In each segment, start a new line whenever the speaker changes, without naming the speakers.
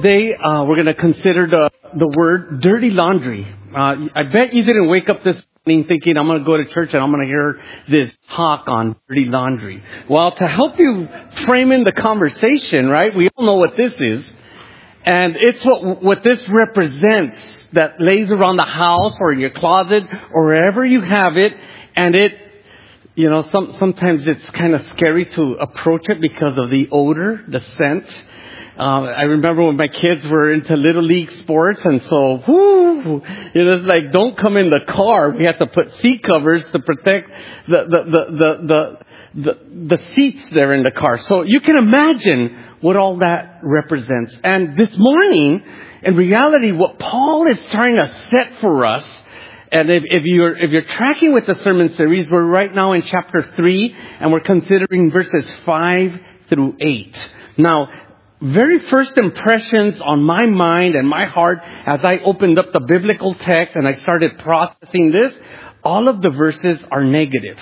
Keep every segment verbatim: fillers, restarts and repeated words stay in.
Today, uh, we're going to consider the, the word dirty laundry. Uh, I bet you didn't wake up this morning thinking, I'm going to go to church and I'm going to hear this talk on dirty laundry. Well, to help you frame in the conversation, right, we all know what this is. And it's what, what this represents that lays around the house or your closet or wherever you have it. And it, you know, some, sometimes it's kind of scary to approach it because of the odor, the scent. Um, I remember when my kids were into little league sports, and so, whoo, it was like, don't come in the car. We had to put seat covers to protect the the the the the, the, the seats there in the car. So you can imagine what all that represents. And this morning, in reality, what Paul is trying to set for us, and if, if you're if you're tracking with the sermon series, we're right now in chapter three, and we're considering verses five through eight. Now, very first impressions on my mind and my heart as I opened up the biblical text and I started processing this, all of the verses are negative.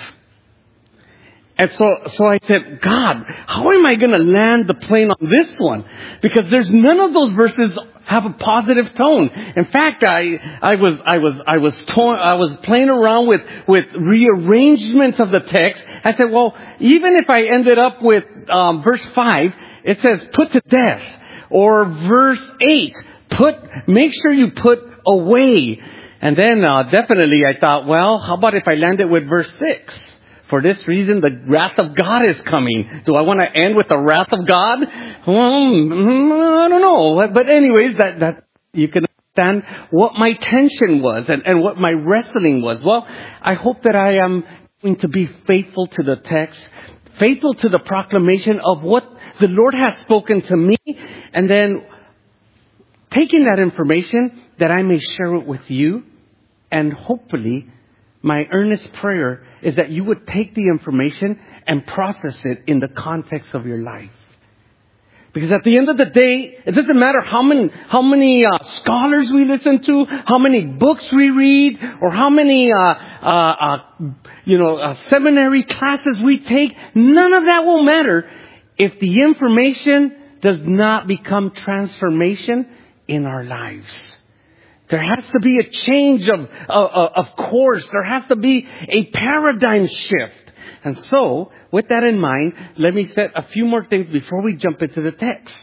And so, so I said, God, how am I going to land the plane on this one? Because there's none of those verses have a positive tone. In fact, I, I was, I was, I was, to- I was playing around with, with rearrangements of the text. I said, well, even if I ended up with, um, verse five, it says, put to death. Or verse eight, put, make sure you put away. And then, uh, definitely I thought, well, how about if I landed with verse six? For this reason, the wrath of God is coming. Do I want to end with the wrath of God? Well, I don't know. But anyways, that, that, you can understand what my tension was and, and what my wrestling was. Well, I hope that I am going to be faithful to the text, faithful to the proclamation of what the Lord has spoken to me, and then taking that information that I may share it with you, and hopefully my earnest prayer is that you would take the information and process it in the context of your life. Because at the end of the day, it doesn't matter how many how many uh, scholars we listen to, how many books we read, or how many uh, uh, uh, you know uh, seminary classes we take. None of that will matter if the information does not become transformation in our lives. There has to be a change of of, of course. There has to be a paradigm shift. And so, with that in mind, let me set a few more things before we jump into the text.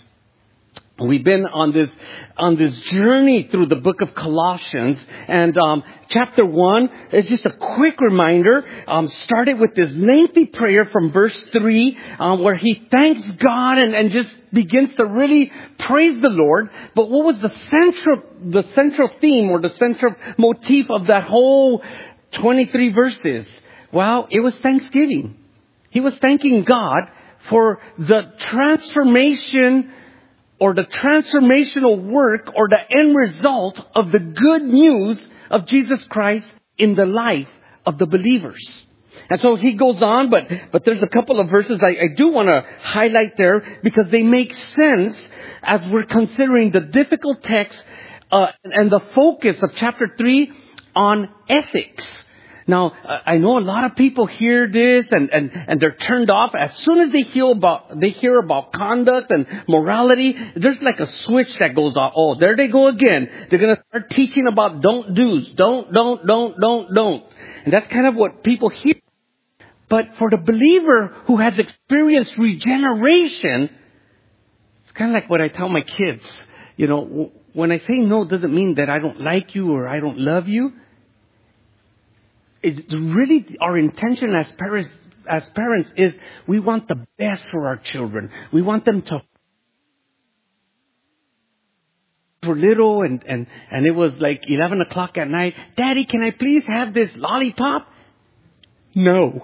We've been on this on this journey through the book of Colossians, and um, chapter one is just a quick reminder. Um, started with this lengthy prayer from verse three, um, where he thanks God and, and just begins to really praise the Lord. But what was the central the central theme or the central motif of that whole twenty-three verses? Well, it was thanksgiving. He was thanking God for the transformation or the transformational work or the end result of the good news of Jesus Christ in the life of the believers. And so he goes on, but but there's a couple of verses I, I do want to highlight there because they make sense as we're considering the difficult text uh, and the focus of chapter three on ethics. Now, I know a lot of people hear this and, and, and they're turned off. As soon as they hear about, they hear about conduct and morality, there's like a switch that goes off. Oh, there they go again. They're going to start teaching about don't do's. Don't, don't, don't, don't, don't. And that's kind of what people hear. But for the believer who has experienced regeneration, it's kind of like what I tell my kids. You know, when I say no, it doesn't mean that I don't like you or I don't love you. It's really our intention as parents, as parents is we want the best for our children. We want them to for little and, and, and it was like eleven o'clock at night. Daddy, can I please have this lollipop? No.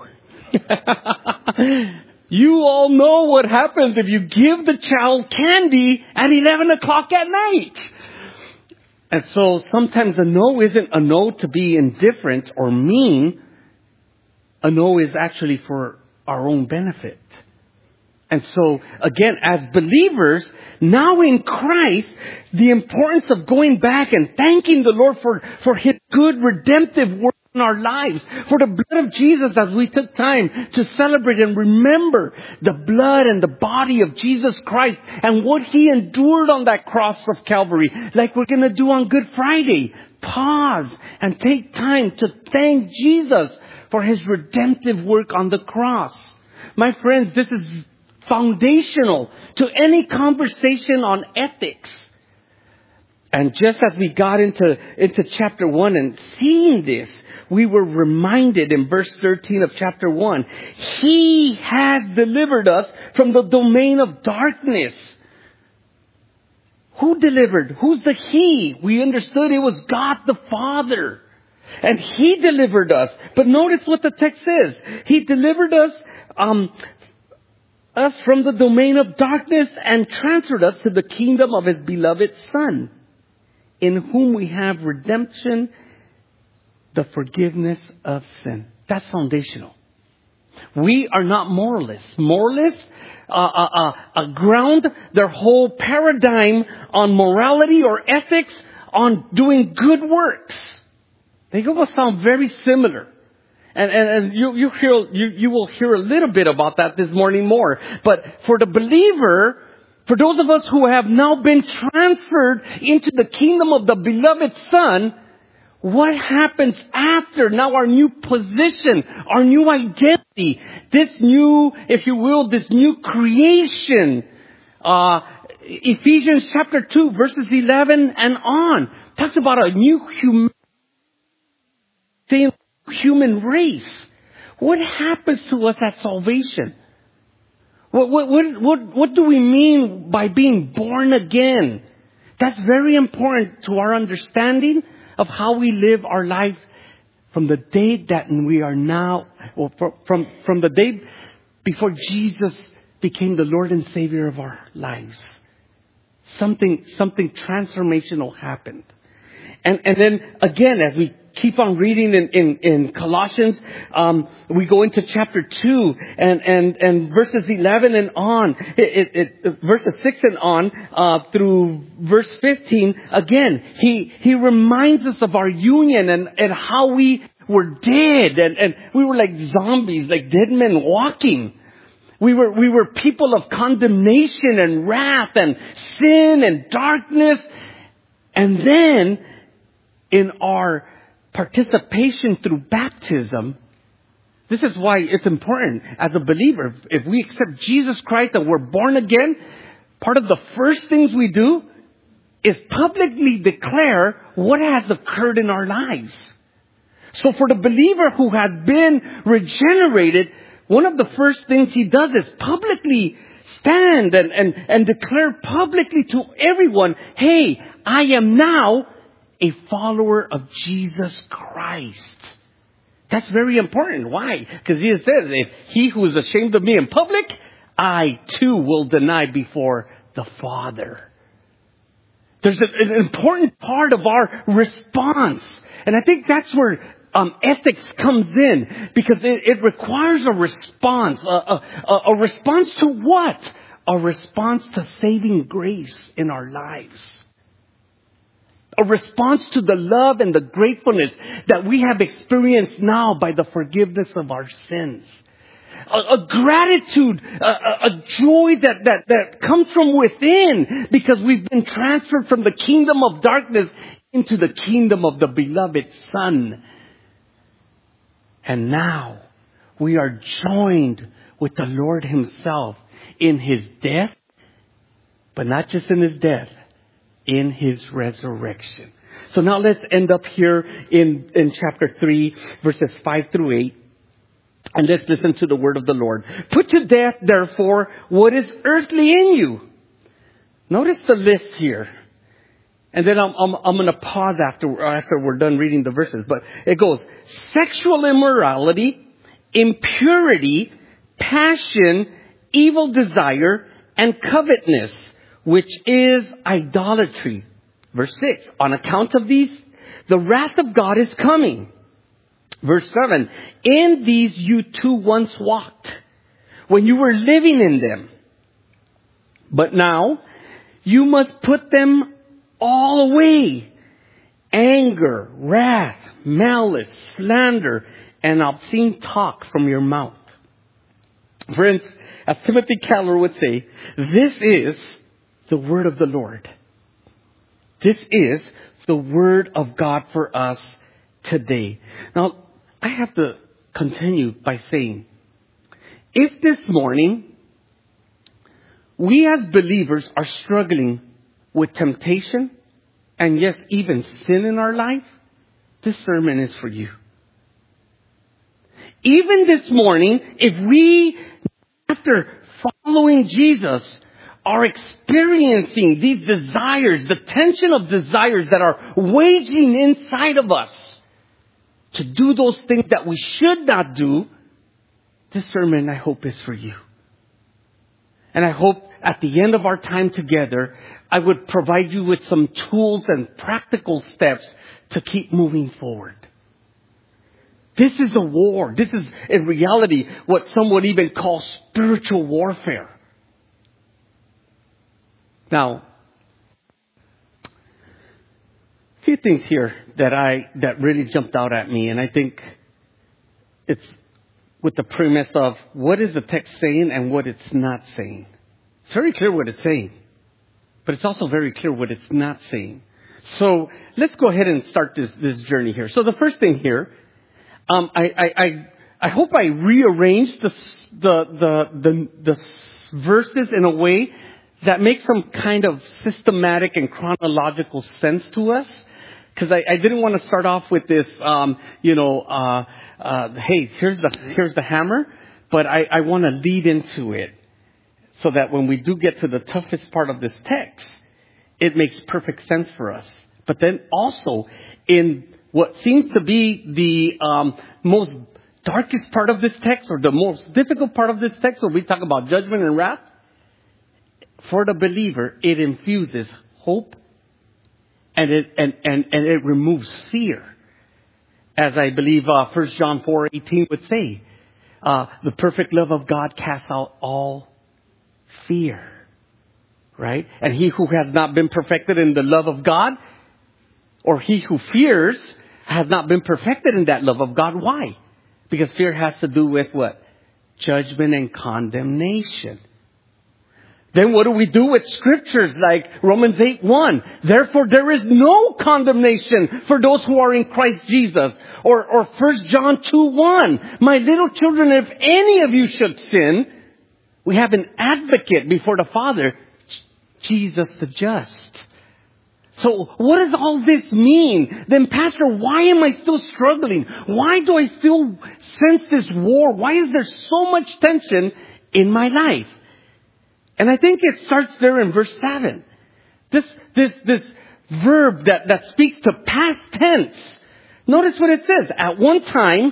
You all know what happens if you give the child candy at eleven o'clock at night. And so sometimes a no isn't a no to be indifferent or mean. A no is actually for our own benefit. And so, again, as believers, now in Christ, the importance of going back and thanking the Lord for, for His good redemptive work in our lives. For the blood of Jesus, as we took time to celebrate and remember the blood and the body of Jesus Christ and what He endured on that cross of Calvary, like we're going to do on Good Friday. Pause and take time to thank Jesus for His redemptive work on the cross. My friends, this is foundational to any conversation on ethics. And just as we got into, into chapter one and seeing this, we were reminded in verse thirteen of chapter one, He has delivered us from the domain of darkness. Who delivered? Who's the He? We understood it was God the Father. And He delivered us. But notice what the text says. He delivered us, um, us from the domain of darkness and transferred us to the kingdom of His beloved Son, in whom we have redemption, the forgiveness of sin. That's foundational. We are not moralists. Moralists uh, uh, uh, uh, ground their whole paradigm on morality or ethics on doing good works. They all sound very similar. And, and, and you, you, hear, you, you will hear a little bit about that this morning more. But for the believer, for those of us who have now been transferred into the kingdom of the beloved Son, what happens after now our new position, our new identity, this new, if you will, this new creation? Uh, Ephesians chapter two, verses eleven and on, talks about a new human, human race. What happens to us at salvation? What, what, what, what, what do we mean by being born again? That's very important to our understanding of how we live our life from the day that we are now, or from, from the day before Jesus became the Lord and Savior of our lives. Something, something transformational happened. And, and then again, as we keep on reading in, in, in Colossians, um, we go into chapter two and, and, and verses eleven and on, it, it, it, verses six and on, uh, through verse fifteen. Again, he, he reminds us of our union and, and how we were dead and, and we were like zombies, like dead men walking. We were, we were people of condemnation and wrath and sin and darkness. And then in our participation through baptism, this is why it's important as a believer. If we accept Jesus Christ and we're born again, part of the first things we do is publicly declare what has occurred in our lives. So for the believer who has been regenerated, one of the first things he does is publicly stand and, and, and declare publicly to everyone, hey, I am now a follower of Jesus Christ. That's very important. Why? Because Jesus says, if he who is ashamed of me in public, I too will deny before the Father. There's an important part of our response. And I think that's where um, ethics comes in. Because it, it requires a response. A, a, a response to what? A response to saving grace in our lives. A response to the love and the gratefulness that we have experienced now by the forgiveness of our sins. A, a gratitude, a, a, a joy that, that, that comes from within because we've been transferred from the kingdom of darkness into the kingdom of the beloved Son. And now we are joined with the Lord Himself in His death, but not just in His death, in His resurrection. So now let's end up here in, in chapter three, verses five through eight. And let's listen to the word of the Lord. Put to death, therefore, what is earthly in you. Notice the list here. And then I'm, I'm, I'm going to pause after, after we're done reading the verses. But it goes, sexual immorality, impurity, passion, evil desire, and covetousness, which is idolatry. Verse six, on account of these, the wrath of God is coming. Verse seven, in these you too once walked, when you were living in them. But now, you must put them all away. anger, wrath, malice, slander, and obscene talk from your mouth. Friends, as Timothy Keller would say, this is the word of the Lord. This is the word of God for us today. Now, I have to continue by saying, if this morning we as believers are struggling with temptation and yes, even sin in our life, this sermon is for you. Even this morning, if we, after following Jesus, are experiencing these desires, the tension of desires that are waging inside of us to do those things that we should not do, this sermon, I hope, is for you. And I hope at the end of our time together, I would provide you with some tools and practical steps to keep moving forward. This is a war. This is, in reality, what some would even call spiritual warfare. Now, a few things here that I that really jumped out at me, and I think it's with the premise of what is the text saying and what it's not saying. It's very clear what it's saying, but it's also very clear what it's not saying. So let's go ahead and start this this journey here. So the first thing here, um, I, I I I hope I rearranged the the the the, the verses in a way that makes some kind of systematic and chronological sense to us. Because I, I didn't want to start off with this, um, you know, uh, uh, hey, here's the here's the hammer, but I, I want to lead into it so that when we do get to the toughest part of this text, it makes perfect sense for us. But then also in what seems to be the um, most darkest part of this text, or the most difficult part of this text, when we talk about judgment and wrath, for the believer, it infuses hope. And it and, and, and it removes fear. As I believe uh, First John four eighteen would say, uh, the perfect love of God casts out all fear. Right? And he who has not been perfected in the love of God, or he who fears, has not been perfected in that love of God. Why? Because fear has to do with what? Judgment and condemnation. Then what do we do with scriptures like Romans eight one? Therefore there is no condemnation for those who are in Christ Jesus. Or, or First John two one. My little children, if any of you should sin, we have an advocate before the Father, Jesus the just. So what does all this mean? Then Pastor, why am I still struggling? Why do I still sense this war? Why is there so much tension in my life? And I think it starts there in verse seven. This, this, this verb that, that speaks to past tense. Notice what it says. At one time,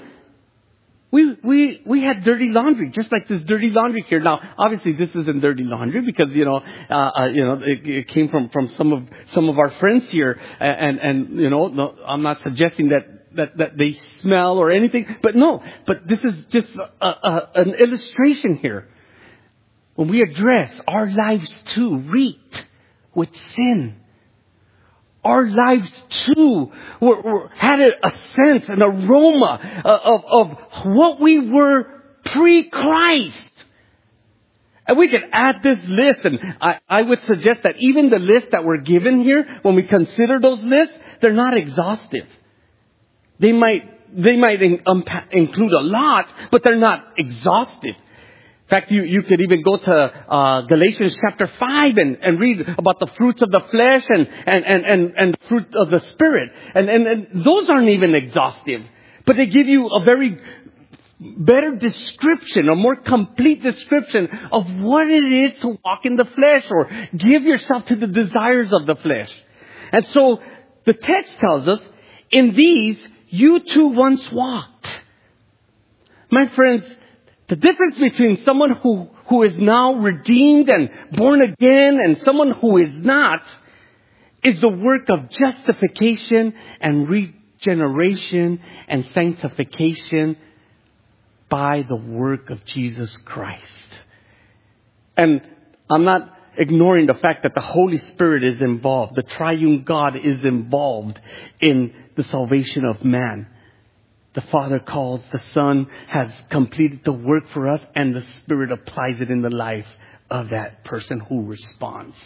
we, we, we had dirty laundry, just like this dirty laundry here. Now, obviously this isn't dirty laundry because, you know, uh, uh you know, it, it came from, from some of, some of our friends here. And, and, you know, no, I'm not suggesting that, that, that they smell or anything, but no, but this is just a, a, an illustration here. When we address our lives too reeked with sin. Our lives too were, were, had a, a sense, an aroma of, of what we were pre-Christ. And we could add this list, and I, I would suggest that even the list that we're given here, when we consider those lists, they're not exhaustive. They might, they might in, um, include a lot, but they're not exhaustive. In fact, you, you could even go to uh, Galatians chapter five and, and read about the fruits of the flesh and, and, and, and, and the fruit of the Spirit. And, and, and those aren't even exhaustive. But they give you a very better description, a more complete description of what it is to walk in the flesh or give yourself to the desires of the flesh. And so the text tells us, in these you too once walked. My friends, the difference between someone who, who is now redeemed and born again and someone who is not is the work of justification and regeneration and sanctification by the work of Jesus Christ. And I'm not ignoring the fact that the Holy Spirit is involved. The triune God is involved in the salvation of man. The Father calls, the Son has completed the work for us, and the Spirit applies it in the life of that person who responds.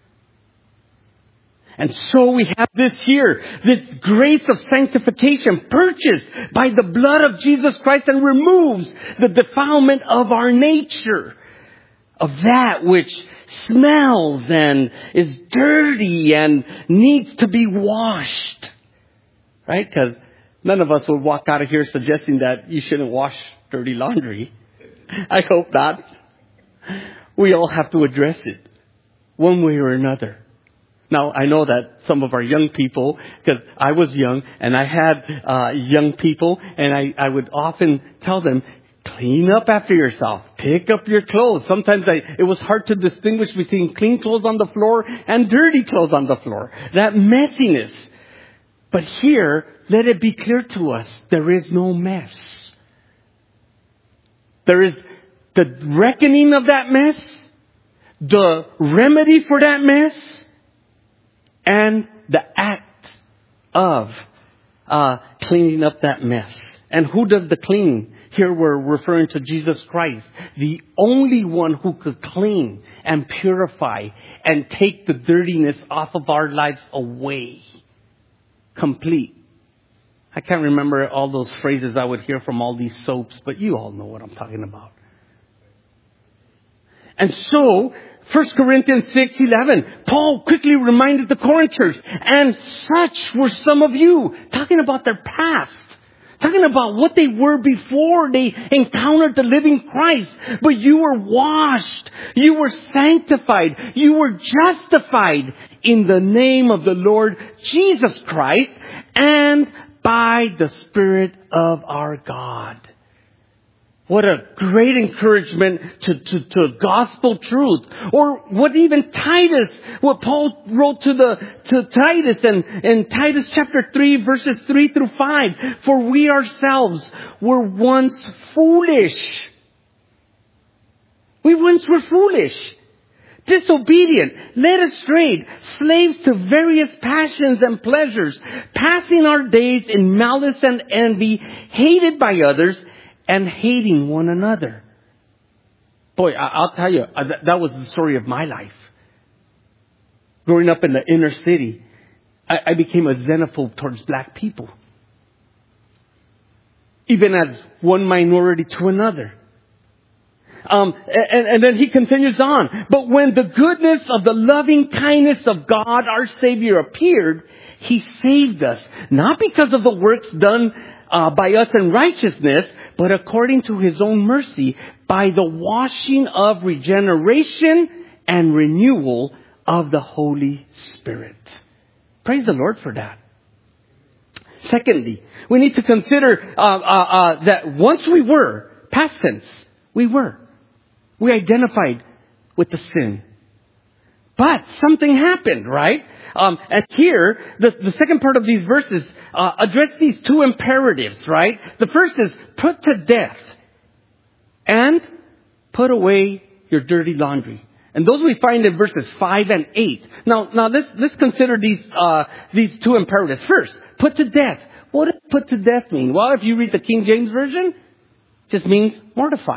And so we have this here, this grace of sanctification purchased by the blood of Jesus Christ and removes the defilement of our nature, of that which smells and is dirty and needs to be washed. Right? Because none of us would walk out of here suggesting that you shouldn't wash dirty laundry. I hope not. We all have to address it one way or another. Now, I know that some of our young people, because I was young and I had uh, young people, and I, I would often tell them, clean up after yourself. Pick up your clothes. Sometimes I, it was hard to distinguish between clean clothes on the floor and dirty clothes on the floor. That messiness. But here, let it be clear to us, there is no mess. There is the reckoning of that mess, the remedy for that mess, and the act of uh, cleaning up that mess. And who does the cleaning? Here we're referring to Jesus Christ, the only one who could clean and purify and take the dirtiness off of our lives away. Complete. I can't remember all those phrases I would hear from all these soaps, but you all know what I'm talking about. And so, First Corinthians six eleven, Paul quickly reminded the Corinth church, and such were some of you, talking about their past, talking about what they were before they encountered the living Christ. But you were washed, you were sanctified, you were justified in the name of the Lord Jesus Christ and by the Spirit of our God. What a great encouragement to, to, to gospel truth. Or what even Titus, what Paul wrote to the to Titus in, in Titus chapter three, verses three through five. For we ourselves were once foolish. We once were foolish, disobedient, led astray, slaves to various passions and pleasures, passing our days in malice and envy, hated by others, and hating one another. Boy, I'll tell you, that was the story of my life. Growing up in the inner city, I became a xenophobe towards black people. Even as one minority to another. Um, and, and then he continues on. But when the goodness of the loving kindness of God, our Savior, appeared, He saved us. Not because of the works done uh, by us in righteousness, but according to His own mercy, by the washing of regeneration and renewal of the Holy Spirit. Praise the Lord for that. Secondly, we need to consider uh, uh, uh, that once we were, past tense, we were. We identified with the sin. But something happened, right? Um, and here, the, the second part of these verses uh, address these two imperatives, right? The first is put to death and put away your dirty laundry. And those we find in verses five and eight. Now, now let's let's consider these uh, these two imperatives. First, put to death. What does put to death mean? Well, if you read the King James Version, it just means mortify.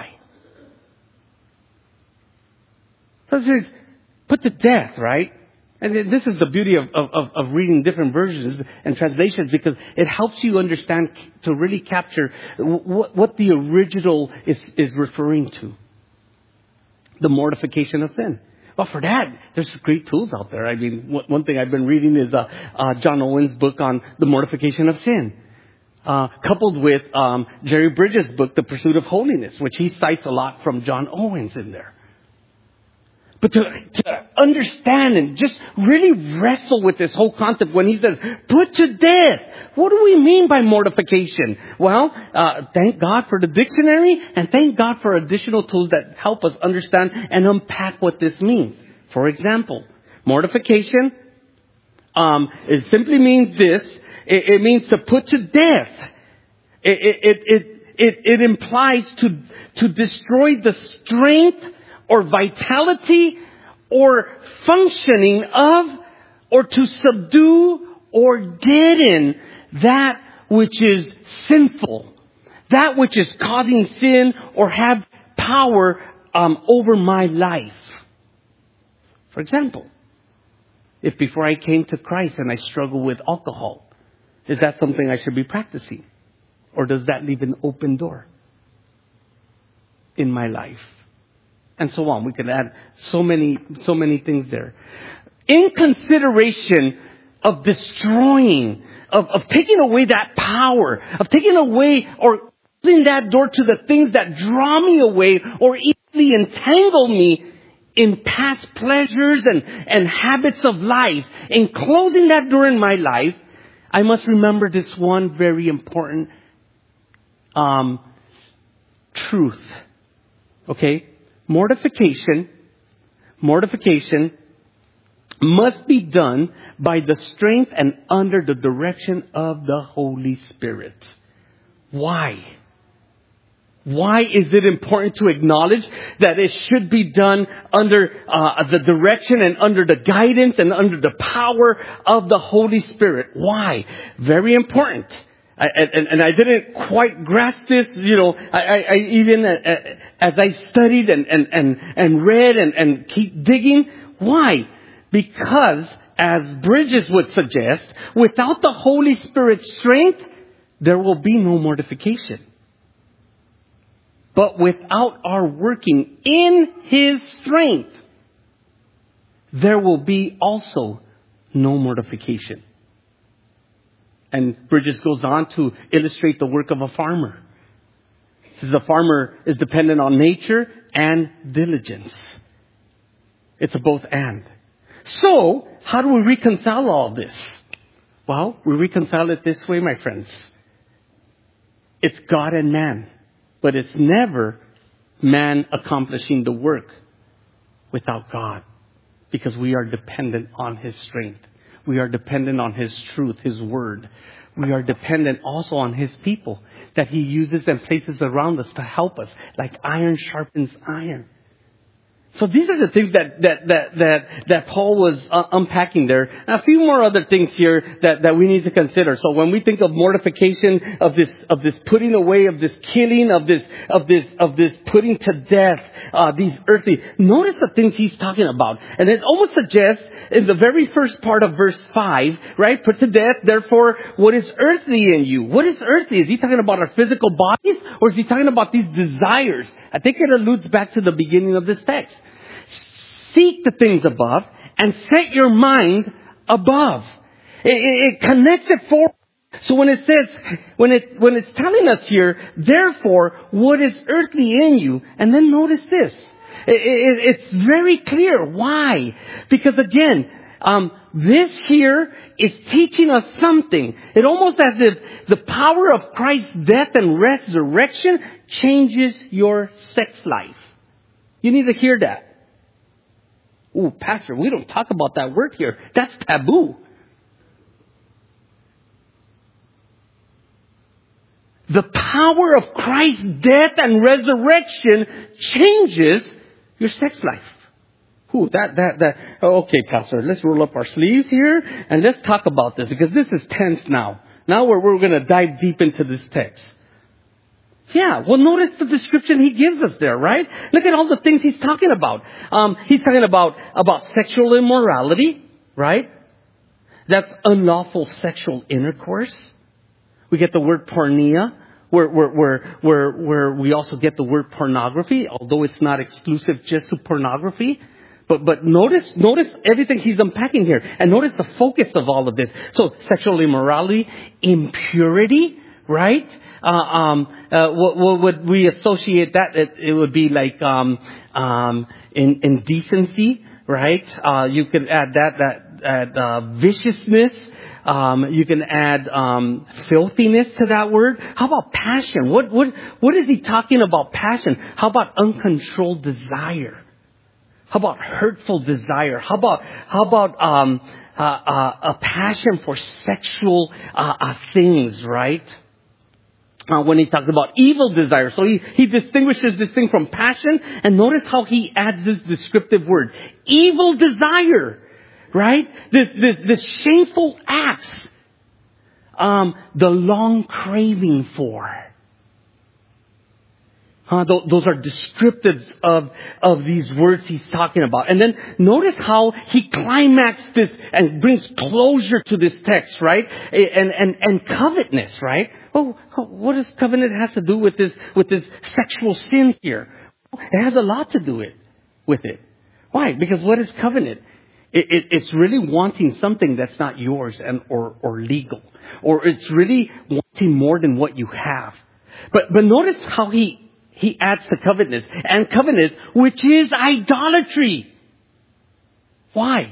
So this is put to death, right? And this is the beauty of, of, of reading different versions and translations, because it helps you understand, to really capture what, what the original is, is referring to. The mortification of sin. Well, for that, there's great tools out there. I mean, one thing I've been reading is uh, uh, John Owen's book on the mortification of sin. Uh, coupled with um, Jerry Bridges' book, The Pursuit of Holiness, which he cites a lot from John Owen's in there. But to, to understand and just really wrestle with this whole concept when he says, put to death. What do we mean by mortification? Well, uh, thank God for the dictionary, and thank God for additional tools that help us understand and unpack what this means. For example, mortification, um, it simply means this. It, it means to put to death. It, it, it, it, it, it implies to, to destroy the strength or vitality or functioning of or to subdue or deaden that which is sinful, that which is causing sin or have power um, over my life. For example, if before I came to Christ and I struggle with alcohol, is that something I should be practicing? Or does that leave an open door in my life? And so on. We can add so many, so many things there. In consideration of destroying, of, of taking away that power, of taking away or closing that door to the things that draw me away or easily entangle me in past pleasures and, and habits of life, in closing that door in my life, I must remember this one very important um, truth. Okay? Mortification, mortification must be done by the strength and under the direction of the Holy Spirit. Why? Why is it important to acknowledge that it should be done under uh, the direction and under the guidance and under the power of the Holy Spirit? Why? Very important. I, and, and I didn't quite grasp this, you know, I, I, I even uh, as I studied and, and, and, and read and, and keep digging. Why? Because, as Bridges would suggest, without the Holy Spirit's strength, there will be no mortification. But without our working in His strength, there will be also no mortification. And Bridges goes on to illustrate the work of a farmer. He says the farmer is dependent on nature and diligence. It's a both and. So, how do we reconcile all this? Well, we reconcile it this way, my friends. It's God and man. But it's never man accomplishing the work without God. Because we are dependent on His strength. We are dependent on His truth, His word. We are dependent also on His people that He uses and places around us to help us. Like iron sharpens iron. So these are the things that that that that, that Paul was uh, unpacking there. Now, a few more other things here that, that we need to consider. So when we think of mortification, of this of this putting away, of this killing, of this of this of this putting to death uh, these earthly. Notice the things he's talking about, and it almost suggests in the very first part of verse five, right? Put to death, therefore, what is earthly in you? What is earthly? Is he talking about our physical bodies, or is he talking about these desires? I think it alludes back to the beginning of this text. Seek the things above and set your mind above. It, it, it connects it forward. So when it says, when it when it's telling us here, therefore, what is earthly in you? And then notice this. It, it, it's very clear. Why? Because again, um, this here is teaching us something. It almost as if the power of Christ's death and resurrection changes your sex life. You need to hear that. Ooh, Pastor, we don't talk about that word here. That's taboo. The power of Christ's death and resurrection changes your sex life. Ooh, that, that, that. Okay, Pastor, let's roll up our sleeves here and let's talk about this because this is tense now. Now we're, we're going to dive deep into this text. Yeah, well, notice the description he gives us there, right? Look at all the things he's talking about. Um, he's talking about, about sexual immorality, right? That's unlawful sexual intercourse. We get the word porneia, where, where, where, where, where we also get the word pornography, although it's not exclusive just to pornography. But, but notice, notice everything he's unpacking here. And notice the focus of all of this. So, sexual immorality, impurity, right? Uh, um, uh, what, what would we associate that? It, it would be like um, um, in, indecency, right? Uh, you could add that that, that uh, viciousness. Um, you can add um, filthiness to that word. How about passion? What what what is he talking about? Passion. How about uncontrolled desire? How about hurtful desire? How about how about um, uh, uh, a passion for sexual uh, uh, things, right? Uh, when he talks about evil desire. So he, he distinguishes this thing from passion. And notice how he adds this descriptive word. Evil desire. Right? This, this, this shameful acts. Um, the long craving for. Huh, th- those are descriptives of, of these words he's talking about. And then notice how he climaxed this and brings closure to this text, right? And, and, and covetousness, right? Oh, what does covenant has to do with this, with this sexual sin here? It has a lot to do it, with it. Why? Because what is covenant? It, it, it's really wanting something that's not yours and, or, or legal. Or it's really wanting more than what you have. But, but notice how he, He adds to covetousness. And covetousness, which is idolatry. Why?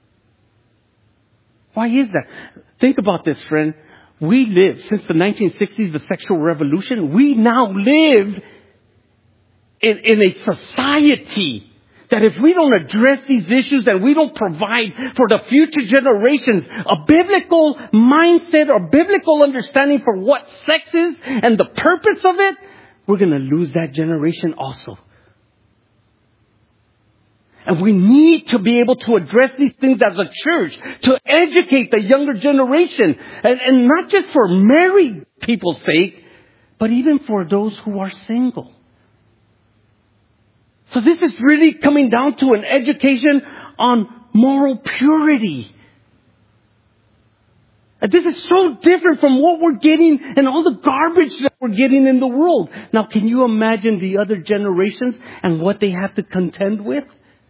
Why is that? Think about this, friend. We live, since the nineteen sixties, the sexual revolution, we now live in, in a society that if we don't address these issues and we don't provide for the future generations a biblical mindset or biblical understanding for what sex is and the purpose of it, we're going to lose that generation also. And we need to be able to address these things as a church to educate the younger generation. And, and not just for married people's sake, but even for those who are single. So this is really coming down to an education on moral purity. This is so different from what we're getting and all the garbage that we're getting in the world. Now, can you imagine the other generations and what they have to contend with?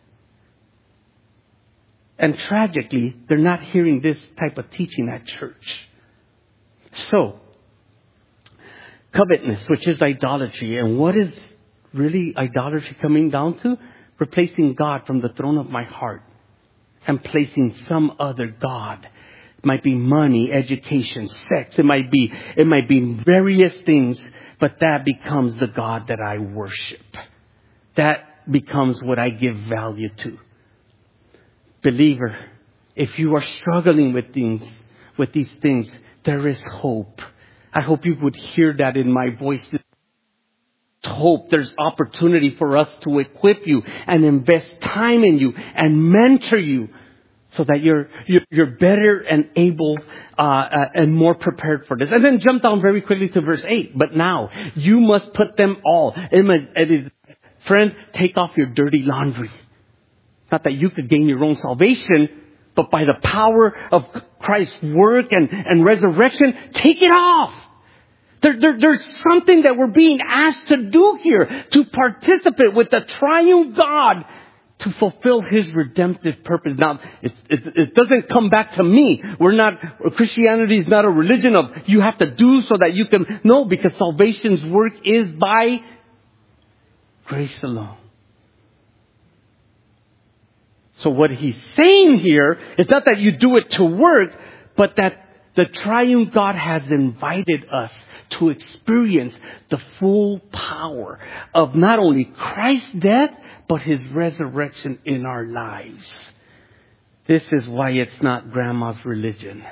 And tragically, they're not hearing this type of teaching at church. So, covetousness, which is idolatry. And what is really idolatry coming down to? Replacing God from the throne of my heart and placing some other God. It might be money, education, sex. It might be, it might be various things, but that becomes the God that I worship. That becomes what I give value to. Believer, if you are struggling with things, with these things, there is hope. I hope you would hear that in my voice. Hope. There's opportunity for us to equip you and invest time in you and mentor you so that you're you're, you're better and able uh, uh, and more prepared for this. And then jump down very quickly to verse eight. But now you must put them all. Friend, take off your dirty laundry. Not that you could gain your own salvation, but by the power of Christ's work and, and resurrection, take it off. There, there, there's something that we're being asked to do here, to participate with the triune God to fulfill His redemptive purpose. Now, it, it, it doesn't come back to me. We're not, Christianity is not a religion of you have to do so that you can, no, because salvation's work is by grace alone. So what he's saying here is not that you do it to work, but that the triune God has invited us to experience the full power of not only Christ's death, but His resurrection in our lives. This is why it's not grandma's religion.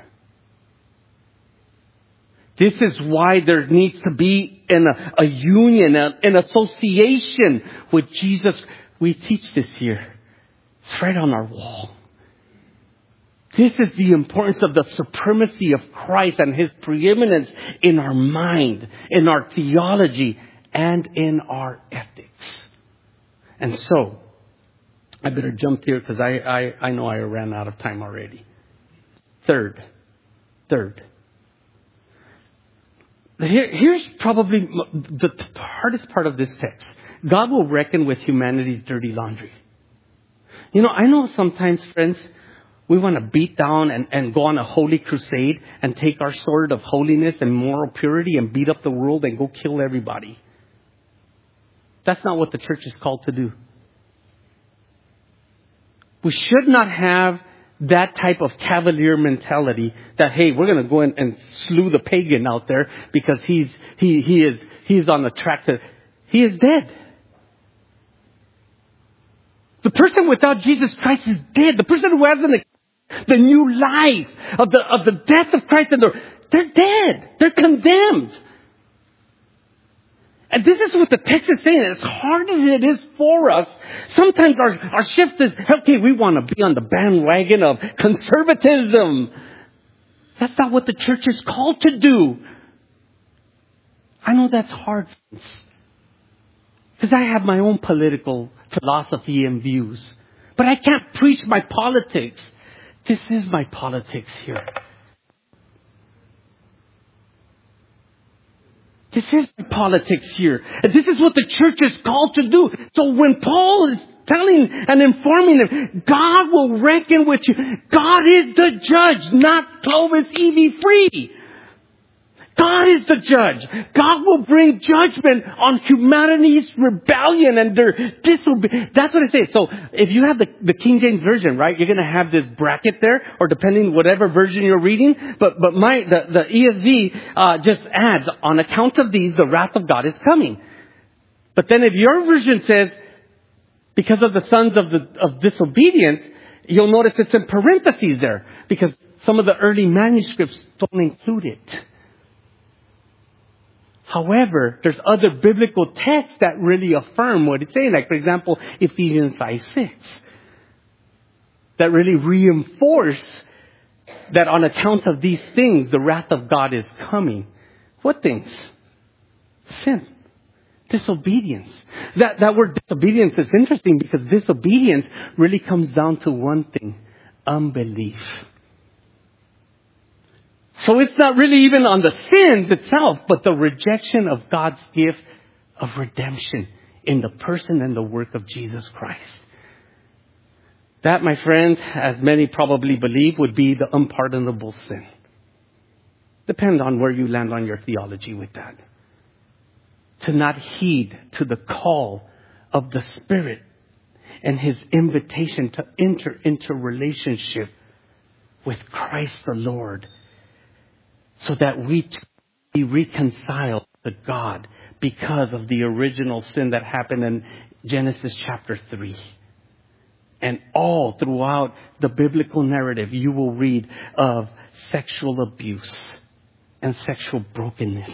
This is why there needs to be an, a, a union, a, an association with Jesus. We teach this here. It's right on our wall. This is the importance of the supremacy of Christ and His preeminence in our mind, in our theology, and in our ethics. And so, I better jump here because I, I, I know I ran out of time already. Third. Third. Here, here's probably the hardest part of this text. God will reckon with humanity's dirty laundry. You know, I know sometimes, friends, we want to beat down and, and go on a holy crusade and take our sword of holiness and moral purity and beat up the world and go kill everybody. That's not what the church is called to do. We should not have that type of cavalier mentality that, hey, we're going to go in and slew the pagan out there because he's, he, he is, he is on the track to, he is dead. The person without Jesus Christ is dead. The person who hasn't the new life of the of the death of Christ, and they're, they're dead. They're condemned. And this is what the text is saying. As hard as it is for us, sometimes our, our shift is, okay, we want to be on the bandwagon of conservatism. That's not what the church is called to do. I know that's hard, because I have my own political philosophy and views. But I can't preach my politics. This is my politics here. This is my politics here. And this is what the church is called to do. So when Paul is telling and informing them, God will reckon with you. God is the judge, not Clovis Evie Free. God is the judge. God will bring judgment on humanity's rebellion and their disobedience. That's what I say. So if you have the, the King James Version, right, you're going to have this bracket there, or depending whatever version you're reading. But but my the, the E S V uh, just adds, on account of these, the wrath of God is coming. But then if your version says, because of the sons of the of disobedience, you'll notice it's in parentheses there, because some of the early manuscripts don't include it. However, there's other biblical texts that really affirm what it's saying. Like, for example, Ephesians five six. That really reinforce that on account of these things, the wrath of God is coming. What things? Sin. Disobedience. That, that word disobedience is interesting, because disobedience really comes down to one thing. Unbelief. So it's not really even on the sins itself, but the rejection of God's gift of redemption in the person and the work of Jesus Christ. That, my friends, as many probably believe, would be the unpardonable sin. Depends on where you land on your theology with that. To not heed to the call of the Spirit and His invitation to enter into relationship with Christ the Lord, so that we be reconciled to God because of the original sin that happened in Genesis chapter three. And all throughout the biblical narrative, you will read of sexual abuse and sexual brokenness.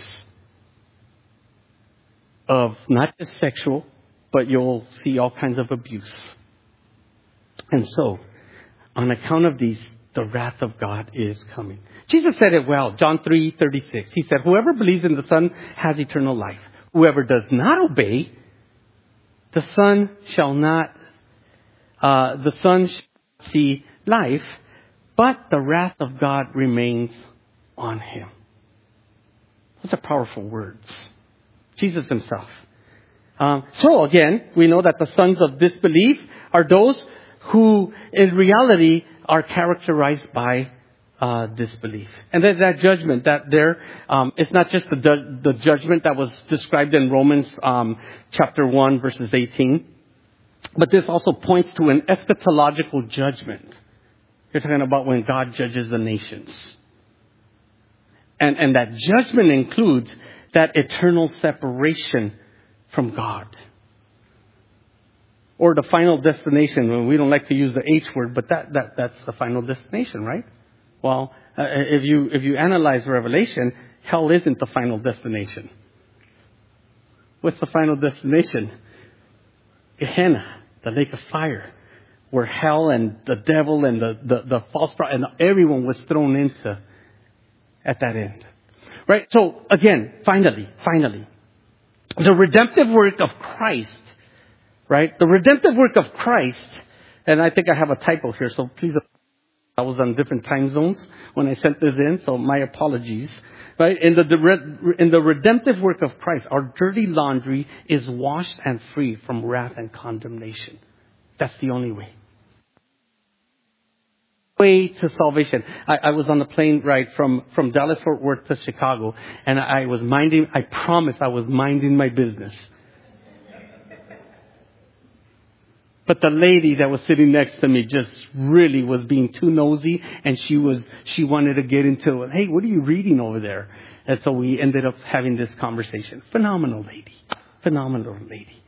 Of not just sexual, but you'll see all kinds of abuse. And so, on account of these, the wrath of God is coming. Jesus said it well, John three thirty-six. He said, whoever believes in the Son has eternal life. Whoever does not obey, the Son shall not, uh, the Son shall see life, but the wrath of God remains on him. Those are powerful words. Jesus himself. Um, so again, we know that the sons of disbelief are those who in reality are characterized by uh, disbelief. And there's that judgment that there, um, it's not just the, the judgment that was described in Romans um, chapter one, verses eighteen. But this also points to an eschatological judgment. You're talking about when God judges the nations. And, and that judgment includes that eternal separation from God. Or the final destination. We don't like to use the H word, but that, that that's the final destination, right? Well, uh, if you if you analyze Revelation, hell isn't the final destination. What's the final destination? Gehenna, the lake of fire, where hell and the devil and the, the, the false prophet and everyone was thrown into at that end. Right? So again, finally, finally, the redemptive work of Christ, right? The redemptive work of Christ, and I think I have a typo here, so please, I was on different time zones when I sent this in, so my apologies. Right? In the, in the redemptive work of Christ, our dirty laundry is washed and free from wrath and condemnation. That's the only way. Way to salvation. I, I was on the plane ride from, from Dallas Fort Worth to Chicago, and I was minding, I promise I was minding my business. But the lady that was sitting next to me just really was being too nosy, and she was, she wanted to get into it. Hey, what are you reading over there? And so we ended up having this conversation. Phenomenal lady. Phenomenal lady.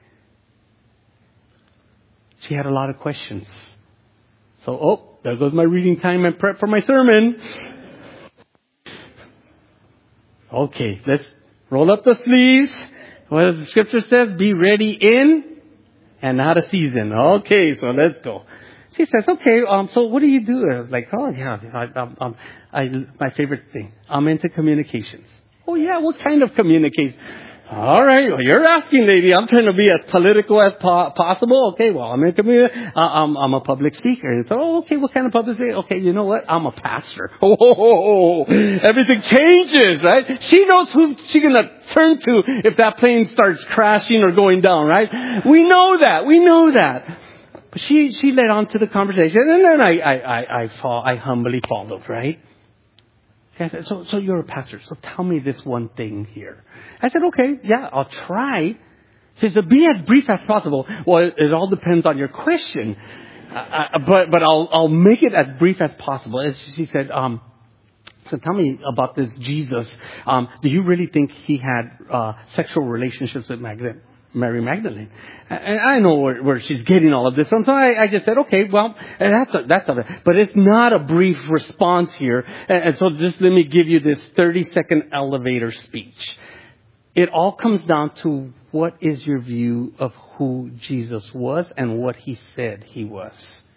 She had a lot of questions. So, oh, there goes my reading time and prep for my sermon. Okay, let's roll up the sleeves. What does the scripture says? Be ready in and out of season. Okay, so let's go. She says, okay, um, so what do you do? I was like, oh yeah, I, um, um, I, my favorite thing. I'm into communications. Oh yeah, what kind of communication? All right, well, you're asking, lady. I'm trying to be as political as po- possible. Okay, well, I'm in community. Uh, I'm, I'm a public speaker. And so, oh, okay, what kind of public speaker? Okay, you know what? I'm a pastor. Oh, oh, oh, oh. Everything changes, right? She knows who she's going to turn to if that plane starts crashing or going down, right? We know that. We know that. But she, she led on to the conversation, and then I, I, I, I, fall, I humbly followed, right? I said, so, so you're a pastor, so tell me this one thing here. I said, okay, yeah, I'll try. She said, be as brief as possible. Well, it, it all depends on your question. Uh, but, but I'll, I'll make it as brief as possible. And she said, um, so tell me about this Jesus. Um, do you really think he had, uh, sexual relationships with Magdalene? Mary Magdalene. And I know where, where she's getting all of this from. So I, I just said, okay, well, that's a, that's a, but it's not a brief response here. And, and so just let me give you this thirty second elevator speech. It all comes down to what is your view of who Jesus was and what he said he was.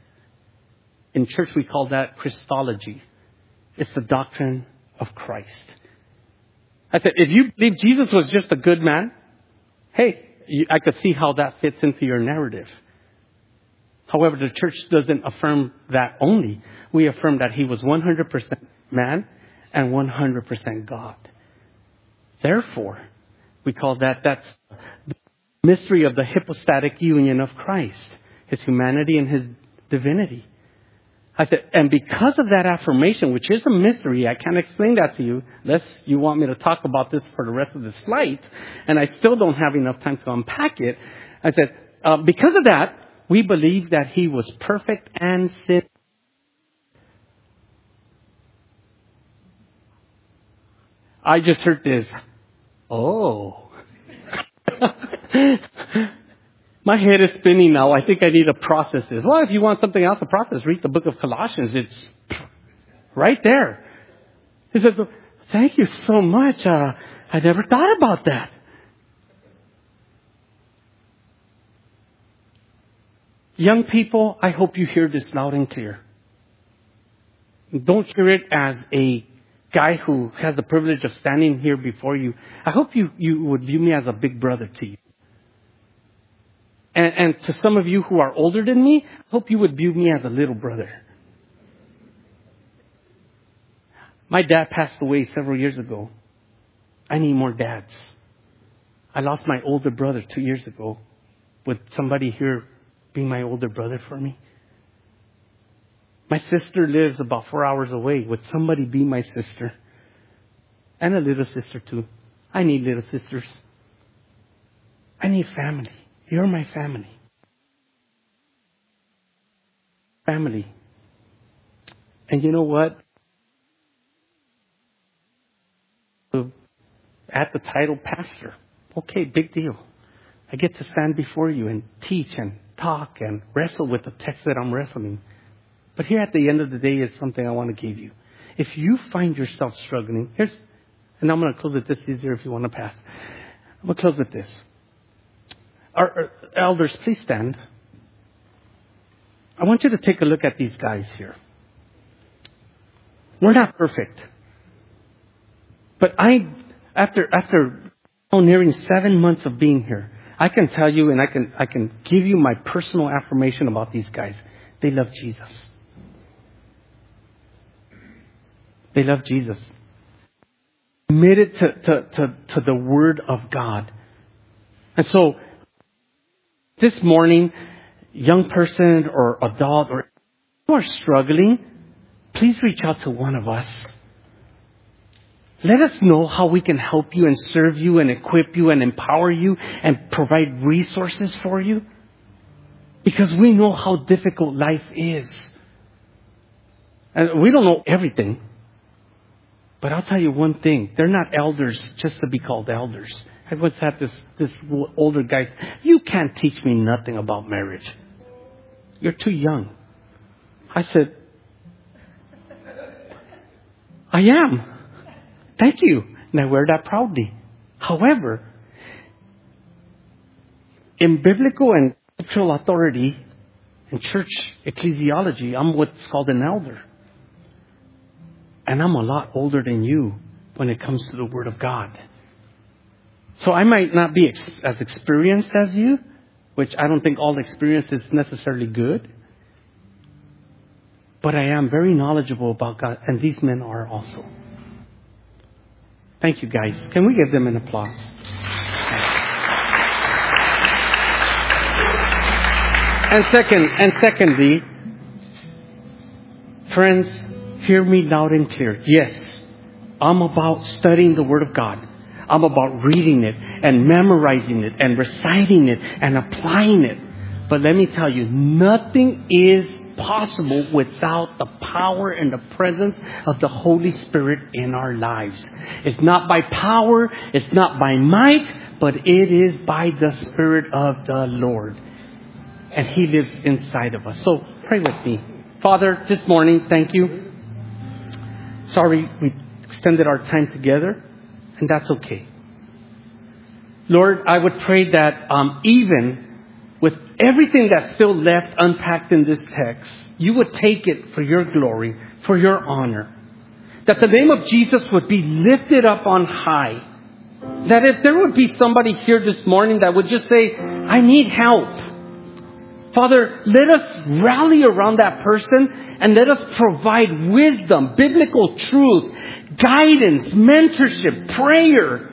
In church, we call that Christology. It's the doctrine of Christ. I said, if you believe Jesus was just a good man, hey, I could see how that fits into your narrative. However, the church doesn't affirm that only. We affirm that he was one hundred percent man and one hundred percent God. Therefore, we call that, that's the mystery of the hypostatic union of Christ. His humanity and his divinity. I said, and because of that affirmation, which is a mystery, I can't explain that to you unless you want me to talk about this for the rest of this flight, and I still don't have enough time to unpack it. I said, uh, because of that, we believe that he was perfect and sin. I just heard this. Oh. My head is spinning now. I think I need to process this. Well, if you want something else to process, read the book of Colossians. It's right there. He says, thank you so much. Uh, I never thought about that. Young people, I hope you hear this loud and clear. Don't hear it as a guy who has the privilege of standing here before you. I hope you, you would view me as a big brother to you. And, and to some of you who are older than me, I hope you would view me as a little brother. My dad passed away several years ago. I need more dads. I lost my older brother two years ago. Would somebody here be my older brother for me? My sister lives about four hours away. Would somebody be my sister? And a little sister too. I need little sisters. I need family. You're my family. Family. And you know what? At the title pastor. Okay, big deal. I get to stand before you and teach and talk and wrestle with the text that I'm wrestling. But here at the end of the day is something I want to give you. If you find yourself struggling, here's, and I'm going to close it this easier if you want to pass. I'm going to close with this. Our, our elders, please stand. I want you to take a look at these guys here. We're not perfect. But I, after, after nearing seven months of being here, I can tell you and I can, I can give you my personal affirmation about these guys. They love Jesus. They love Jesus. Committed to, to, to, to the Word of God. And so, this morning, young person or adult or you are struggling, please reach out to one of us. Let us know how we can help you and serve you and equip you and empower you and provide resources for you. Because we know how difficult life is. And we don't know everything. But I'll tell you one thing. They're not elders just to be called elders. I once had this, this older guy. You can't teach me nothing about marriage. You're too young. I said, I am. Thank you. And I wear that proudly. However, in biblical and scriptural authority, in church ecclesiology, I'm what's called an elder. And I'm a lot older than you when it comes to the Word of God. So I might not be ex- as experienced as you, which I don't think all experience is necessarily good. But I am very knowledgeable about God, and these men are also. Thank you, guys. Can we give them an applause? And second, and secondly, friends, hear me loud and clear. Yes, I'm about studying the Word of God. I'm about reading it and memorizing it and reciting it and applying it. But let me tell you, nothing is possible without the power and the presence of the Holy Spirit in our lives. It's not by power, it's not by might, but it is by the Spirit of the Lord. And He lives inside of us. So pray with me. Father, this morning, thank you. Sorry we extended our time together, and that's okay. Lord, I would pray that um, even with everything that's still left unpacked in this text, you would take it for your glory, for your honor. That the name of Jesus would be lifted up on high. That if there would be somebody here this morning that would just say, I need help. Father, let us rally around that person and let us provide wisdom, biblical truth, guidance, mentorship, prayer.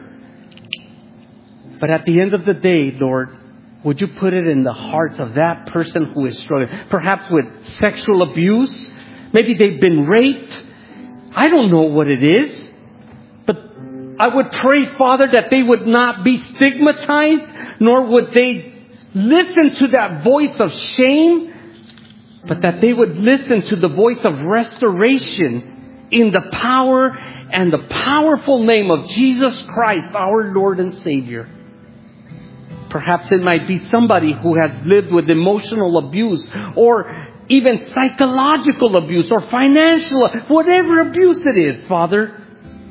But at the end of the day, Lord, would you put it in the hearts of that person who is struggling? Perhaps with sexual abuse. Maybe they've been raped. I don't know what it is. But I would pray, Father, that they would not be stigmatized, nor would they listen to that voice of shame, but that they would listen to the voice of restoration in the power and the powerful name of Jesus Christ, our Lord and Savior. Perhaps it might be somebody who has lived with emotional abuse or even psychological abuse or financial, whatever abuse it is, Father.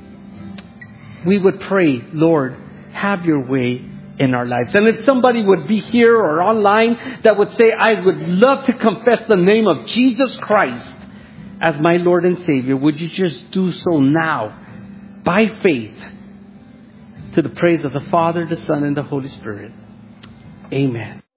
We would pray, Lord, have your way in our lives. And if somebody would be here or online that would say, I would love to confess the name of Jesus Christ as my Lord and Savior, would you just do so now by faith to the praise of the Father, the Son, and the Holy Spirit? Amen.